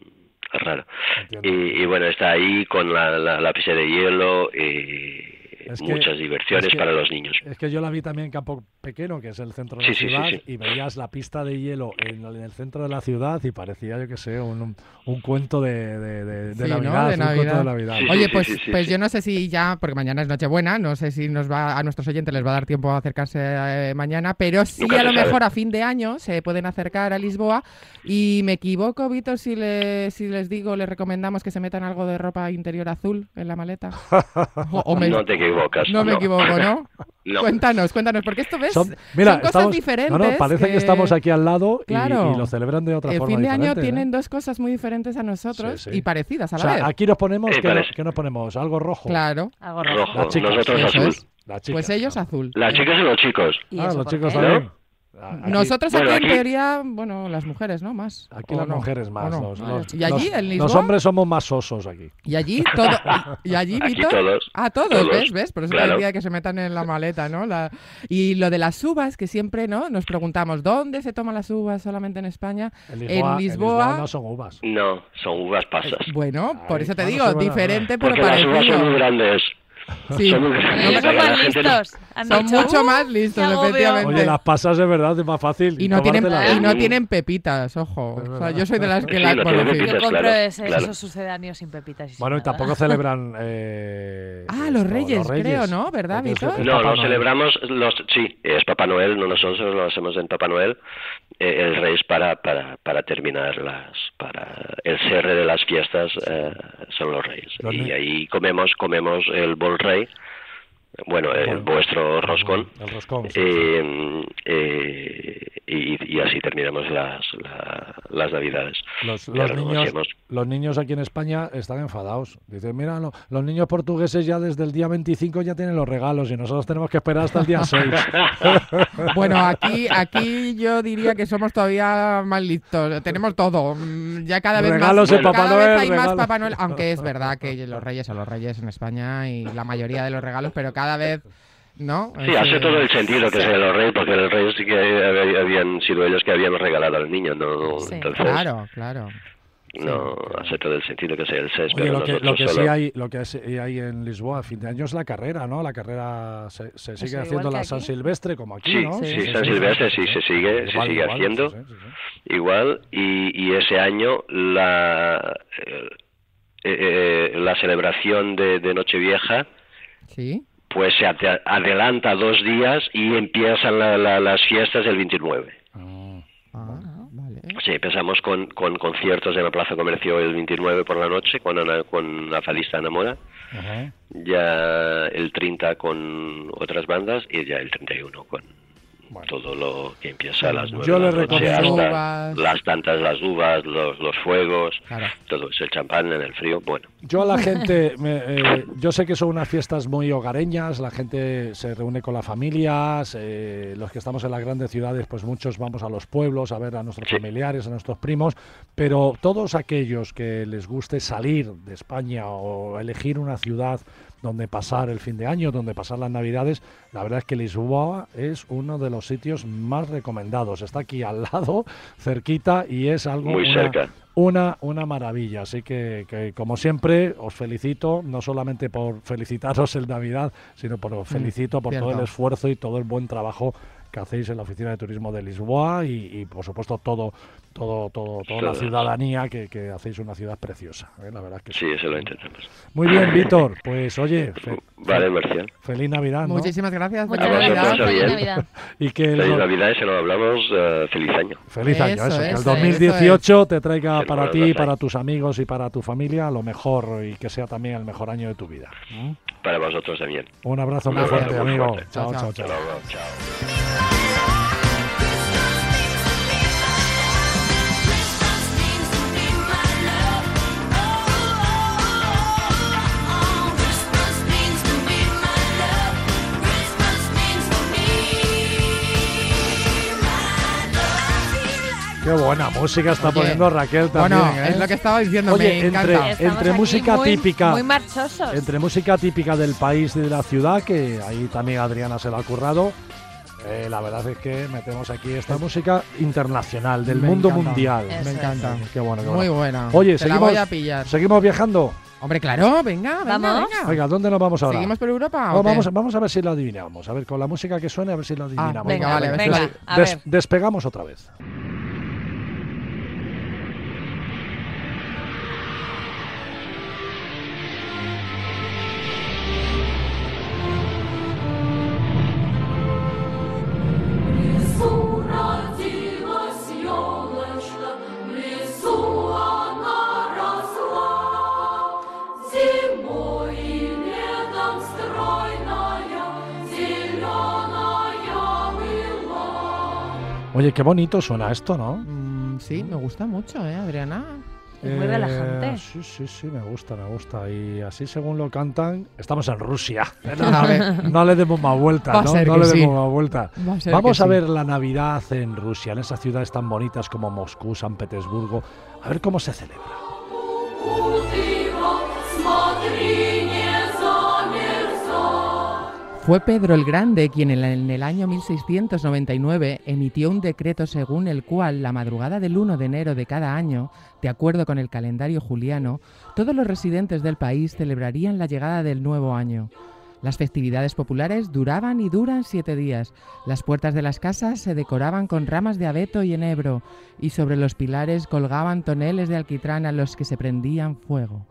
J: raro. Y bueno, está ahí con la pista de hielo y muchas diversiones para los niños.
C: Es que yo la vi también en Campo Pequeño, que es el centro de la ciudad, y veías la pista de hielo en el centro de la ciudad y parecía, yo que sé, un cuento de Navidad.
E: ¿no? Un cuento de Navidad. Oye, pues yo no sé si ya, porque mañana es Nochebuena, no sé si a nuestros oyentes les va a dar tiempo a acercarse mañana, pero sí a lo mejor a fin de año se pueden acercar a Lisboa. Y me equivoco, Víctor, si les digo, les recomendamos que se metan algo de ropa interior azul en la maleta.
J: No te equivocas.
E: No me equivoco, ¿no?
J: No.
E: Cuéntanos, porque esto ves, son cosas diferentes.
C: No, parece que estamos aquí al lado y lo celebran de otra forma
E: diferente. El fin de año
C: ¿eh?
E: tienen dos cosas muy diferentes a nosotros y parecidas a la vez.
C: Aquí nos ponemos, ¿qué nos ponemos? Algo rojo.
E: Claro.
J: Algo rojo. Nosotros azul.
E: Pues ellos azul.
J: Las chicas y los chicos.
C: Los chicos también.
J: ¿No?
E: Nosotros aquí en teoría, las mujeres, ¿no? Más.
C: Aquí las mujeres más.
E: ¿Y allí en Lisboa?
C: Los hombres somos más osos aquí.
E: ¿Y allí todo? ¿Y allí, Víctor? Todos. ¿Ves? Por eso te decía que se metan en la maleta, ¿no? Y lo de las uvas, que siempre, ¿no? Nos preguntamos, ¿dónde se toman las uvas solamente en España? En Lisboa
C: no son uvas.
J: No, son uvas pasas.
E: Bueno, por eso te digo, diferente pero
J: porque
E: parecido.
J: Las uvas son muy grandes.
E: Sí.
F: Son más listos.
E: Son mucho más listos, efectivamente.
C: Oye, las pasas de verdad es más fácil.
E: Y no tienen pepitas, ojo. O sea, yo soy de las que las conozco.
F: Yo compro esos sucedáneos sin pepitas.
C: Bueno, y tampoco celebran...
E: los Reyes, creo, ¿no? ¿Verdad, Víctor?
J: No, lo celebramos... Sí, es Papá Noel. Nosotros lo hacemos en Papá Noel. El Rey es para terminar para el cierre de las fiestas son los Reyes. Y ahí comemos el Bol Rey, vuestro roscón.
C: El roscón.
J: Y así terminamos las Navidades.
C: Los niños aquí en España están enfadados. Dicen, mira, los niños portugueses ya desde el día 25 ya tienen los regalos y nosotros tenemos que esperar hasta el día 6.
E: Bueno, aquí yo diría que somos todavía más listos. Tenemos todo. Ya cada vez
C: regalos
E: más,
C: Papá Noel,
E: vez hay más Papá Noel, aunque es verdad que los Reyes son los Reyes en España y la mayoría de los regalos, pero cada vez... ¿no?
J: Sí, hace todo el sentido que sea los Reyes, porque el Rey sí que habían sido ellos que habían regalado al niño, ¿no?
E: Sí.
J: Entonces,
E: claro.
J: No, hace todo el sentido que sea el 6,
C: Oye,
J: pero
C: lo que sí hay en Lisboa a fin de año es la carrera, ¿no? La carrera se sigue haciendo la San Silvestre como aquí,
J: sí,
C: ¿no?
J: Sí, San Silvestre sí se sigue haciendo igual, y ese año la celebración de Nochevieja pues se adelanta 2 días y empiezan las fiestas el 29.
E: Vale.
J: Sí, empezamos con conciertos en la Plaza Comercio el 29 por la noche con la Fadista Enamora. Ya el 30 con otras bandas y ya el 31 con todo lo que empieza a las 9
C: yo
J: de la
C: le
J: noche
C: recomiendo
J: hasta las uvas, los fuegos, todo eso, el champán en el frío, bueno.
C: Yo a la gente, yo sé que son unas fiestas muy hogareñas, la gente se reúne con las familias, los que estamos en las grandes ciudades, pues muchos vamos a los pueblos a ver a nuestros familiares, a nuestros primos, pero todos aquellos que les guste salir de España o elegir una ciudad donde pasar el fin de año, donde pasar las Navidades, la verdad es que Lisboa es uno de los sitios más recomendados. Está aquí al lado, cerquita, y es algo
J: muy cerca.
C: Una maravilla. Así que, como siempre, os felicito, no solamente por felicitaros en Navidad, sino os felicito por todo el esfuerzo y todo el buen trabajo que hacéis en la Oficina de Turismo de Lisboa y por supuesto toda la ciudadanía que hacéis una ciudad preciosa, la verdad es que
J: sí, eso lo intentamos.
C: Muy bien, Víctor, pues oye,
J: vale, Marcial.
C: Feliz Navidad, ¿no?
E: Muchísimas gracias.
F: Muchas gracias. Feliz Navidad.
J: Y que feliz Navidad, y si no hablamos, feliz año.
C: Feliz año, eso. Que el 2018 te traiga para ti, para tus amigos y para tu familia lo mejor y que sea también el mejor año de tu vida.
J: Para vosotros también.
C: Un abrazo muy fuerte, amigo. Chao.
J: Chao.
C: Qué buena música está poniendo Raquel también.
E: Bueno, es lo que estaba diciendo, me encanta.
C: Entre música típica,
F: muy marchosos.
C: entre música típica del país y de la ciudad, que ahí también Adriana se la ha currado, La verdad es que metemos aquí esta música internacional, del
E: Me
C: mundo
E: encanta.
C: mundial.
E: Me encanta.
C: Qué bueno, qué
E: Muy
C: bueno.
E: buena.
C: Oye,
E: Te la voy a pillar.
C: ¿seguimos viajando?
E: Hombre, claro, venga,
F: ¿Vamos?
E: venga.
C: Venga, ¿dónde nos vamos ahora?
E: ¿Seguimos por Europa
C: No,
E: o qué?
C: vamos a ver si lo adivinamos. A ver, con la música que suene, a ver si lo adivinamos.
E: venga, vale, a ver si
F: venga,
E: lo-
F: a ver.
C: Despegamos otra vez. Oye, qué bonito suena esto, ¿no?
E: Sí, me gusta mucho, Adriana.
F: Es muy relajante.
C: Sí, me gusta. Y así según lo cantan, estamos en Rusia.
E: A ver.
C: No le demos más vuelta,
E: Va a
C: ¿no?
E: ser
C: No
E: que
C: le
E: sí.
C: demos más vuelta.
E: Va a ser
C: Vamos
E: que
C: a
E: sí.
C: ver la Navidad en Rusia, en esas ciudades tan bonitas como Moscú, San Petersburgo. A ver cómo se celebra.
E: Fue Pedro el Grande quien en el año 1699 emitió un decreto según el cual la madrugada del 1 de enero de cada año, de acuerdo con el calendario juliano, todos los residentes del país celebrarían la llegada del nuevo año. Las festividades populares duraban y duran 7 días. Las puertas de las casas se decoraban con ramas de abeto y enebro, y sobre los pilares colgaban toneles de alquitrán a los que se prendían fuego.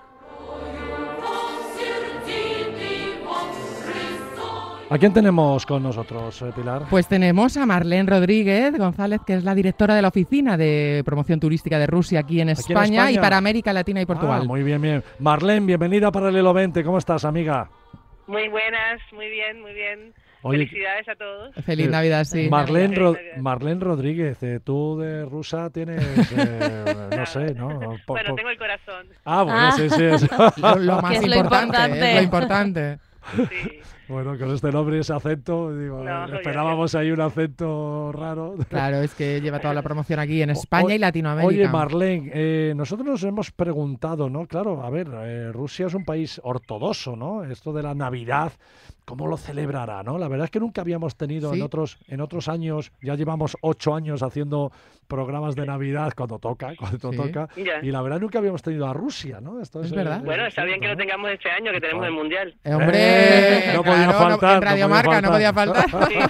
C: ¿A quién tenemos con nosotros, Pilar?
E: Pues tenemos a Marlene Rodríguez González, que es la directora de la Oficina de Promoción Turística de Rusia aquí en España y para América Latina y Portugal.
C: Muy bien. Marlene, bienvenida a Paralelo 20. ¿Cómo estás, amiga?
K: Muy buenas, muy bien.
C: Oye,
K: felicidades a todos.
E: Feliz Navidad, sí.
C: Marlene Rodríguez, tú de rusa tienes, no sé, ¿no?
K: Bueno, tengo el corazón.
C: Bueno, sí.
E: Lo más
F: Que es lo
E: importante. Lo importante.
K: Sí.
C: Bueno, con este nombre y ese acento, digo, esperábamos ahí un acento raro.
E: Claro, es que lleva toda la promoción aquí en España y Latinoamérica.
C: Oye, Marlene, nosotros nos hemos preguntado, ¿no? Claro, a ver, Rusia es un país ortodoxo, ¿no? Esto de la Navidad, ¿cómo lo celebrará, no? La verdad es que nunca habíamos tenido
E: Sí.
C: en otros años, ya llevamos 8 años haciendo programas de Navidad cuando toca,
K: Ya.
C: y la verdad nunca habíamos tenido a Rusia, ¿no? Esto
E: Es verdad.
K: Bueno, está bien que lo tengamos este año, que tenemos el Mundial.
E: ¡Hombre!
C: no podía
E: claro,
C: faltar,
E: en Radio Marca no podía faltar.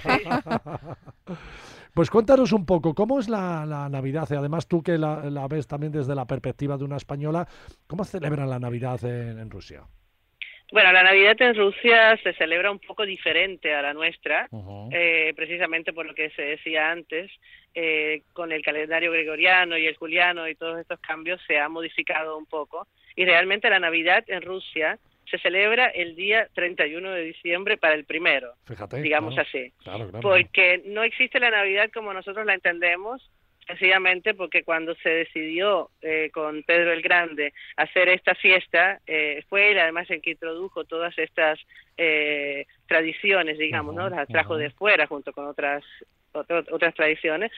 K: Sí.
C: Pues cuéntanos un poco, ¿cómo es la Navidad? Y además tú que la ves también desde la perspectiva de una española, ¿cómo celebran la Navidad en Rusia?
K: Bueno, la Navidad en Rusia se celebra un poco diferente a la nuestra, precisamente por lo que se decía antes, con el calendario gregoriano y el juliano y todos estos cambios se ha modificado un poco. Y realmente la Navidad en Rusia se celebra el día 31 de diciembre para el primero,
C: Fíjate,
K: digamos
C: claro,
K: así.
C: Claro.
K: Porque no existe la Navidad como nosotros la entendemos, sencillamente porque cuando se decidió con Pedro el Grande hacer esta fiesta, fue él además el que introdujo todas estas tradiciones, digamos, ¿no? Las trajo de fuera junto con otras tradiciones.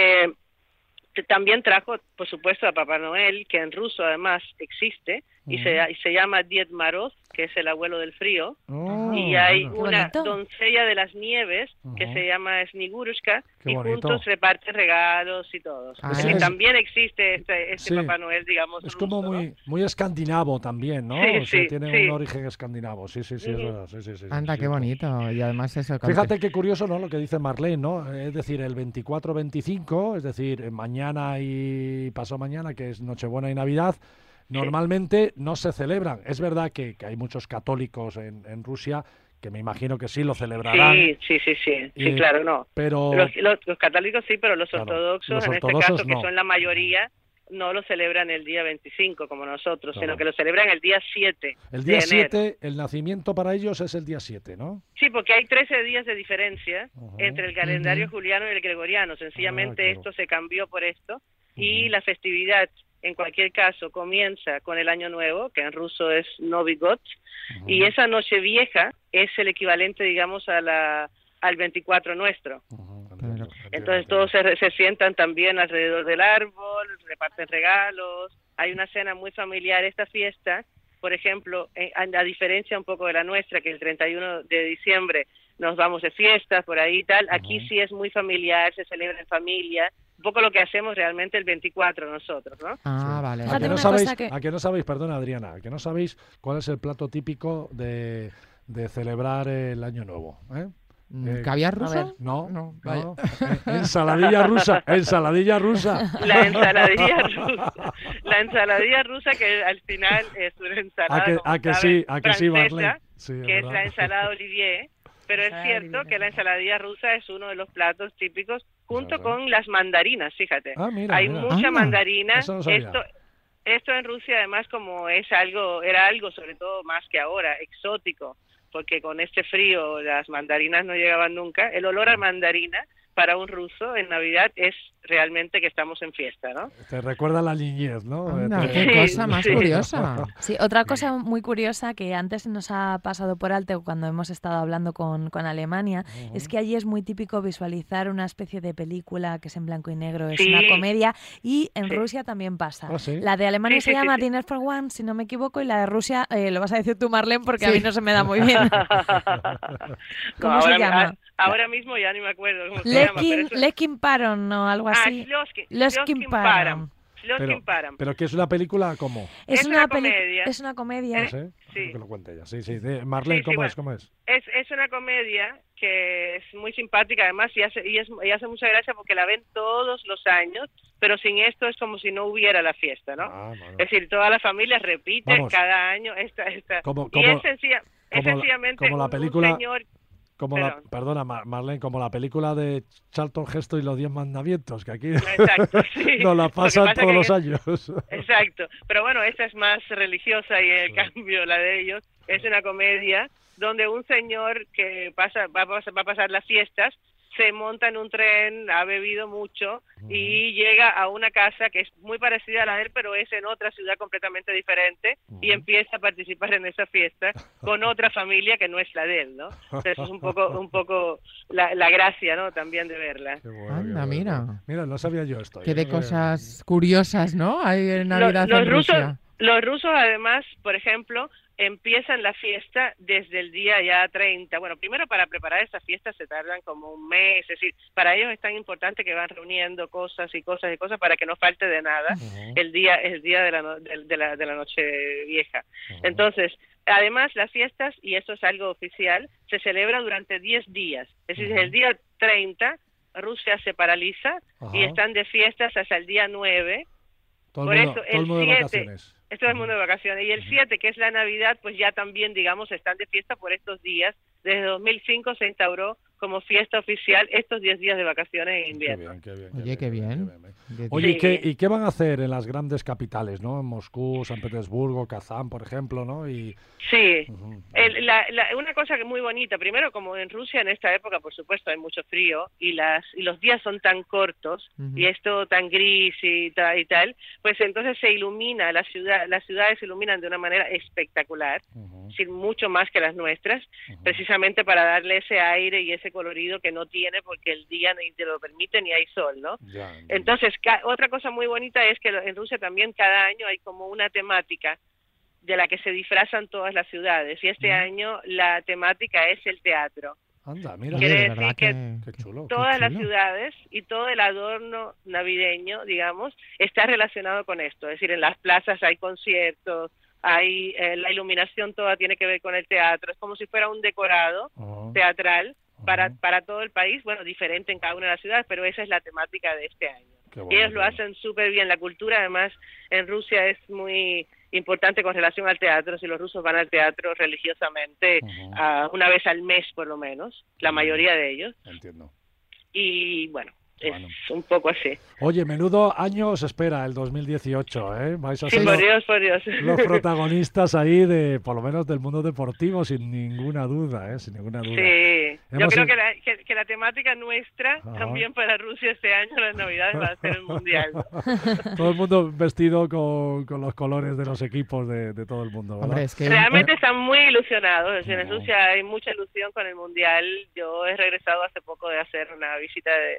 K: También trajo, por supuesto, a Papá Noel, que en ruso además existe, y se llama Ded Moroz, que es el abuelo del frío, y hay una doncella de las nieves que se llama Snigurushka, y juntos reparten regalos y todos. Y también existe este Papá Noel, digamos,
C: es
K: ruso,
C: como muy escandinavo también, ¿no?
K: Sí,
C: o sea,
K: sí,
C: tiene un origen escandinavo, sí, es verdad. Sí,
E: Anda, qué bonito. Y además eso...
C: Fíjate qué curioso, ¿no? Lo que dice Marlene, ¿no? Es decir, el 24-25, es decir, mañana y pasado mañana, que es Nochebuena y Navidad, normalmente no se celebran. Es verdad que hay muchos católicos en Rusia que me imagino que sí lo celebrarán.
K: Sí, claro, no.
C: Pero
K: los católicos sí, pero los ortodoxos,
C: los
K: en este
C: ortodoxos
K: caso, que
C: no.
K: son la mayoría, no lo celebran el día 25 como nosotros,
C: Claro.
K: sino que lo celebran el día 7
C: el día
K: de enero.
C: 7, el nacimiento para ellos es el día 7, ¿no?
K: Sí, porque hay 13 días de diferencia entre el calendario juliano y el gregoriano. Sencillamente
C: claro.
K: esto se cambió por esto. Y la festividad, en cualquier caso, comienza con el Año Nuevo, que en ruso es Novy God, y esa noche vieja es el equivalente, digamos, al 24 nuestro. Entonces todos se sientan también alrededor del árbol, reparten regalos, hay una cena muy familiar. Esta fiesta por ejemplo, a diferencia un poco de la nuestra, que el 31 de diciembre nos vamos de fiestas por ahí y tal, aquí sí es muy familiar, se celebra en familia, un poco lo que hacemos realmente el 24 nosotros, ¿no?
E: Ah, vale.
A: ¿A que no sabéis, perdona Adriana, a que no sabéis cuál es el plato típico de celebrar el Año Nuevo?
E: ¿Caviar ruso?
A: No. Ensaladilla rusa, ensaladilla rusa.
K: La ensaladilla rusa que al final es una ensalada
A: ¿A que sí, Marlene? Sí,
K: que es la ensalada Olivier. Pero es cierto que la ensaladilla rusa es uno de los platos típicos junto con las mandarinas, fíjate. Hay mucha mandarina.
A: Eso no sabía.
K: Esto en Rusia además como era algo sobre todo más que ahora, exótico, porque con este frío las mandarinas no llegaban nunca. El olor a mandarina para un ruso en Navidad es realmente que estamos en fiesta, ¿no?
A: Te recuerda la niñez, ¿no?
E: Anda, qué cosa más curiosa.
F: Sí, otra cosa muy curiosa que antes nos ha pasado por alto cuando hemos estado hablando con Alemania, es que allí es muy típico visualizar una especie de película que es en blanco y negro, es una comedia, y en Rusia también pasa. La de Alemania se llama Dinner for One, si no me equivoco, y la de Rusia, lo vas a decir tú, Marlene, porque a mí no se me da muy bien. ¿Cómo se llama?
K: Ahora mismo ya ni me acuerdo cómo se llama.
F: Leskin Paron o algo así. Leskin Paron.
A: Pero que es una película, ¿cómo?
F: Es una comedia. Es una comedia.
A: ¿Sí? Que lo cuente ella. Sí. Marlene, ¿cómo es?
K: Es una comedia que es muy simpática además y hace mucha gracia porque la ven todos los años, pero sin esto es como si no hubiera la fiesta, ¿no? Es decir, toda la familia repite cada año esta. Y es sencillamente
A: como la película,
K: un señor...
A: Perdona, Marlene, como la película de Charlton Heston y los 10 mandamientos, que aquí nos la pasan todos los años.
K: Exacto, pero bueno, esta es más religiosa y en cambio la de ellos es una comedia donde un señor que va a pasar las fiestas se monta en un tren, ha bebido mucho y llega a una casa que es muy parecida a la de él, pero es en otra ciudad completamente diferente y empieza a participar en esa fiesta con otra familia que no es la de él, ¿no? Entonces es un poco la gracia, ¿no? También de verla.
E: Anda, mira.
A: Mira, no sabía yo esto.
E: Qué de cosas curiosas, ¿no? Hay en Navidad en Rusia.
K: Los rusos, además, por ejemplo, empiezan la fiesta desde el día ya 30. Bueno, primero para preparar esa fiesta se tardan como un mes, es decir, para ellos es tan importante que van reuniendo cosas para que no falte de nada el día de la noche vieja. Entonces, además las fiestas, y eso es algo oficial, se celebra durante 10 días. Es decir, el día 30 Rusia se paraliza y están de fiestas hasta el día 9.
A: Todo el mundo de vacaciones.
K: Es todo el mundo de vacaciones. Y el 7, que es la Navidad, pues ya también, digamos, están de fiesta por estos días. Desde 2005 se instauró como fiesta oficial estos 10 días de vacaciones en invierno.
E: Qué bien.
A: Oye, ¿y qué van a hacer en las grandes capitales, no? En Moscú, San Petersburgo, Kazán, por ejemplo, ¿no?
K: Sí. Una cosa que muy bonita, primero, como en Rusia en esta época, por supuesto, hay mucho frío y los días son tan cortos y es todo tan gris y tal, pues entonces se ilumina las ciudades se iluminan de una manera espectacular, sin mucho más que las nuestras, precisamente para darle ese aire y ese colorido que no tiene porque el día ni te lo permite ni hay sol, ¿no? Entonces, otra cosa muy bonita es que en Rusia también cada año hay como una temática de la que se disfrazan todas las ciudades y este año la temática es el teatro.
A: Anda, mira.
K: Quiere decir que
A: qué chulo,
K: todas las ciudades y todo el adorno navideño, digamos, está relacionado con esto. Es decir, en las plazas hay conciertos, hay la iluminación toda tiene que ver con el teatro. Es como si fuera un decorado teatral para todo el país, bueno, diferente en cada una de las ciudades, pero esa es la temática de este año. Y ellos lo hacen súper bien. La cultura, además, en Rusia es muy importante con relación al teatro. Si los rusos van al teatro religiosamente una vez al mes, por lo menos, la mayoría de ellos.
A: Entiendo.
K: Y bueno, es un poco así.
A: Oye, menudo año os espera el 2018, ¿eh? Vais a ser
K: por Dios.
A: los protagonistas ahí por lo menos del mundo deportivo, sin ninguna duda, ¿eh? Sin ninguna duda.
K: Sí, yo creo que la temática nuestra también para Rusia este año, las Navidades, va a ser el Mundial.
A: Todo el mundo vestido con los colores de los equipos de todo el mundo, ¿verdad?
E: Hombre, es que...
K: Realmente están muy ilusionados. Es decir, en Rusia hay mucha ilusión con el Mundial. Yo he regresado hace poco de hacer una visita de inspección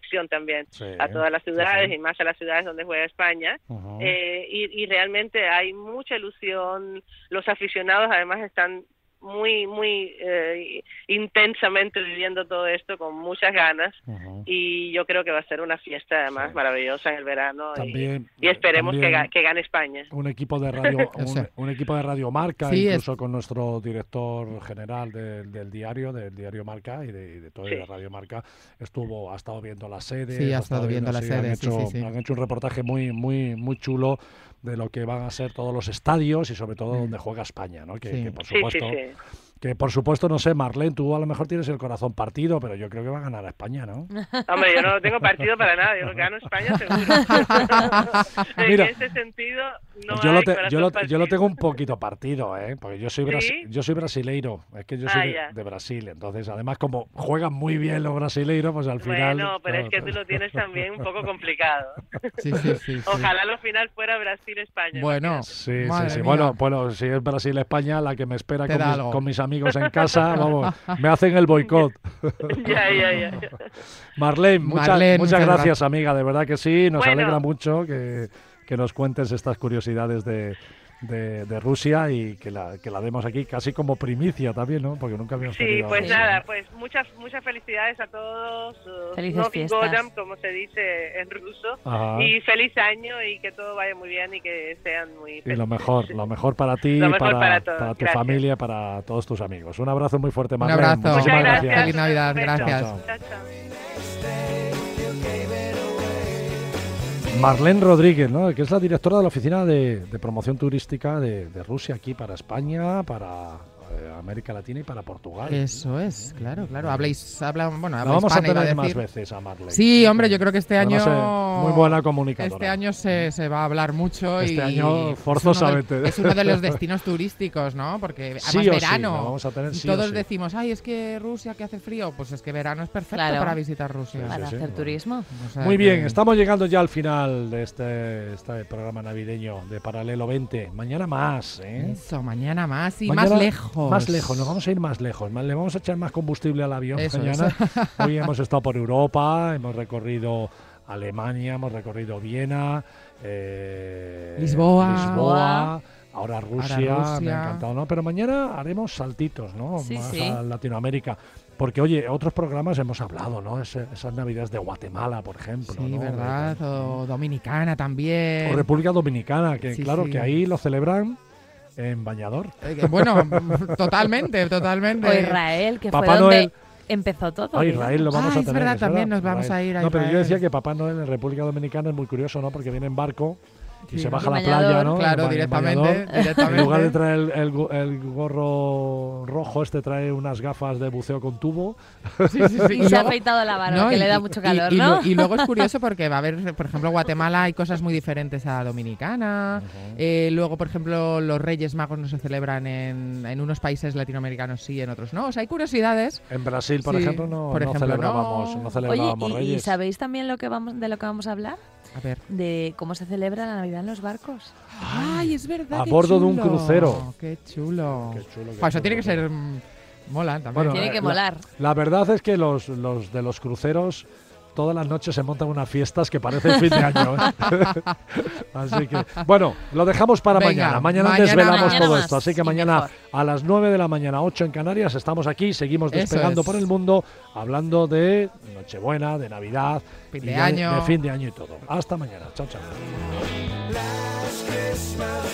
K: conexión también a todas las ciudades y más a las ciudades donde juega España. Y realmente hay mucha ilusión. Los aficionados además están muy intensamente viviendo todo esto con muchas ganas, y yo creo que va a ser una fiesta además maravillosa en el verano.
C: También,
K: y esperemos que gane España.
C: Un equipo de radio un equipo de Radio Marca, incluso con nuestro director general del diario Marca y de todo de Radio Marca, ha estado viendo la sede.
E: Ha estado viendo la sede.
C: Han hecho un reportaje muy chulo de lo que van a ser todos los estadios y sobre todo donde juega España, ¿no? Que por supuesto... Que por supuesto, no sé, Marlene, tú a lo mejor tienes el corazón partido, pero yo creo que va a ganar a España, ¿no?
K: Hombre, yo no tengo partido para nada, yo gano España seguro.
C: Mira,
K: en ese sentido, no
C: yo lo tengo un poquito partido, porque yo soy brasileiro, es que yo soy de Brasil, entonces además como juegan muy bien los brasileiros, pues al final...
K: Bueno, pero es que tú lo tienes también un poco complicado.
E: Sí.
K: Ojalá lo final fuera Brasil-España.
E: Bueno,
C: sí. Bueno, si es Brasil-España, la que me espera con mis amigos en casa, vamos, me hacen el boicot.
K: Ya.
C: Marlene, muchas gracias, amiga, de verdad que sí, nos alegra mucho que nos cuentes estas curiosidades de Rusia y que la demos aquí casi como primicia también, ¿no? Porque nunca habíamos tenido...
K: Pues nada, pues muchas felicidades a todos.
F: Felices fiestas.
K: Godam, como se dice en ruso. Y feliz año y que todo vaya muy bien y que sean muy felices.
C: Y lo mejor para ti, para tu familia, para todos tus amigos. Un abrazo muy fuerte, Marlene.
E: Un abrazo.
C: Muchísimas gracias.
E: Feliz Navidad. Gracias.
K: Chao.
C: Marlene Rodríguez, ¿no? Que es la directora de la Oficina de Promoción Turística de Rusia aquí para España, para América Latina y para Portugal.
E: Eso es, claro. Hablan
C: vamos a tener más veces a Marlene.
E: Sí, hombre, yo creo que este año...
C: muy buena comunicadora.
E: Este año se va a hablar mucho
C: año forzosamente.
E: Es uno de los destinos turísticos, ¿no? Porque además verano.
C: Vamos a tener,
E: todos decimos, es que Rusia que hace frío. Pues es que verano es perfecto para visitar Rusia.
F: Para hacer turismo.
E: O sea,
C: muy bien, estamos llegando ya al final de este programa navideño de Paralelo 20. Mañana más,
E: Eso, mañana más y más lejos.
C: Más lejos, nos vamos a ir más lejos. Le vamos a echar más combustible al avión mañana. Hoy hemos estado por Europa, hemos recorrido Alemania, hemos recorrido Viena,
E: Lisboa,
C: ahora Rusia, me ha encantado, ¿no? Pero mañana haremos saltitos, ¿no? A Latinoamérica. Porque, oye, otros programas hemos hablado, ¿no? Esas navidades de Guatemala, por ejemplo.
E: Sí,
C: ¿no?
E: ¿verdad? O Dominicana también.
C: O República Dominicana, que que ahí lo celebran en bañador.
E: Bueno, totalmente.
F: O Israel, que
C: Papá
F: fue donde
C: Noel.
F: empezó todo.
C: Israel lo vamos a tener.
E: Es verdad, también nos vamos a ir a
C: No, pero
E: Israel.
C: yo decía que Papá Noel en República Dominicana es muy curioso, ¿no? Porque viene en barco y se baja a la
F: bañador,
C: playa, ¿no?
E: Claro, directamente.
C: En lugar de traer el gorro rojo, trae unas gafas de buceo con tubo.
E: Sí.
F: Y se ha afeitado la barba, que le da mucho calor, ¿no?
E: Y luego es curioso porque va a haber, por ejemplo, Guatemala hay cosas muy diferentes a Dominicana. Luego, por ejemplo, los Reyes Magos no se celebran en unos países latinoamericanos sí, en otros no. O sea, hay curiosidades.
C: En Brasil, por ejemplo, no celebrábamos
F: Oye,
C: Reyes.
F: ¿y sabéis también de lo que vamos a hablar?
E: A ver.
F: De cómo se celebra la Navidad en los barcos.
E: ¡Ay, es verdad!
C: A bordo de un crucero.
E: ¡Qué chulo! Eso tiene que ser... mola también.
F: Bueno, tiene que molar.
C: La verdad es que los de los cruceros todas las noches se montan unas fiestas que parecen fin de año. Así que, bueno, lo dejamos para mañana. Mañana desvelamos todo esto. Así que mañana a las 9 de la mañana, 8 en Canarias, estamos aquí, seguimos despegando por el mundo, hablando de Nochebuena, de Navidad,
E: de
C: fin de año y todo. Hasta mañana. Chao, chao.